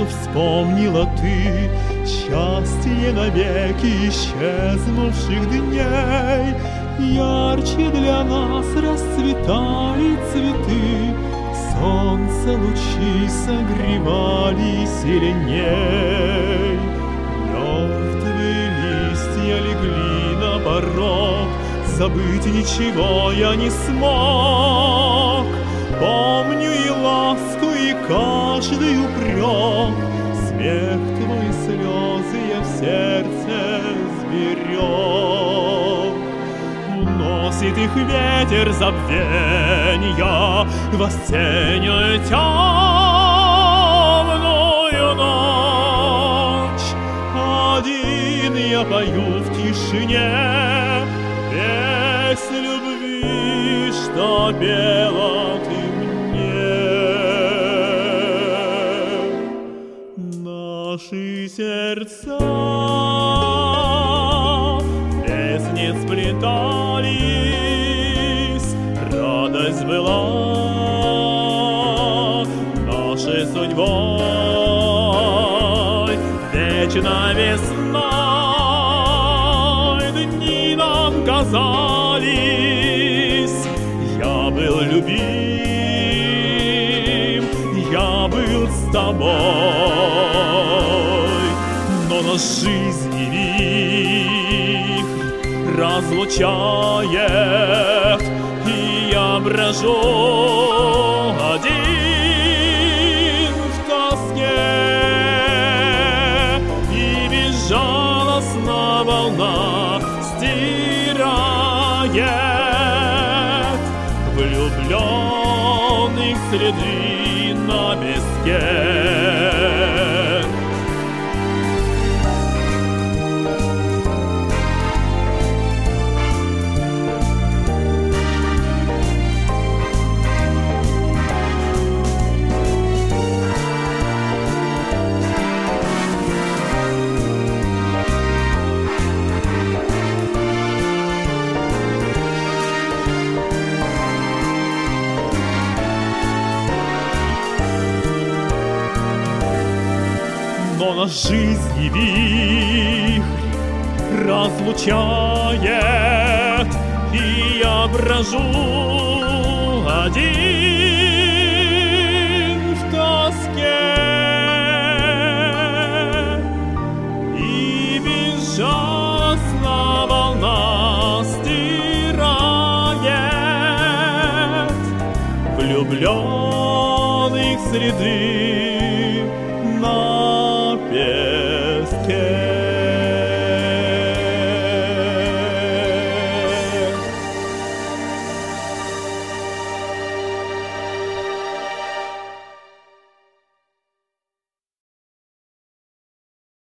что вспомнила ты счастье навеки исчезнувших дней. Ярче для нас расцветали цветы, солнце лучи согревали сильней. Мертвые листья легли на порог, забыть ничего я не смог. Помню и ласку, и каждый упрек, смех твой, слезы я в сердце сберег. Уносит их ветер забвенья в осеннюю темную ночь. Один я пою в тишине песнь любви, что пела ты мне. Наши сердца песни сплетались, радость была нашей судьбой. Вечно весной дни нам казались, я был любим, я был с тобой. Но нас жизнь и вихрь разлучает, и я брожу один в тоске, и безжалостно волна стирает влюбленных следы на песке. Но нас жизнь и вихрь разлучает, и я брожу один в тоске, и безжалостно волна стирает влюбленных следы на песке.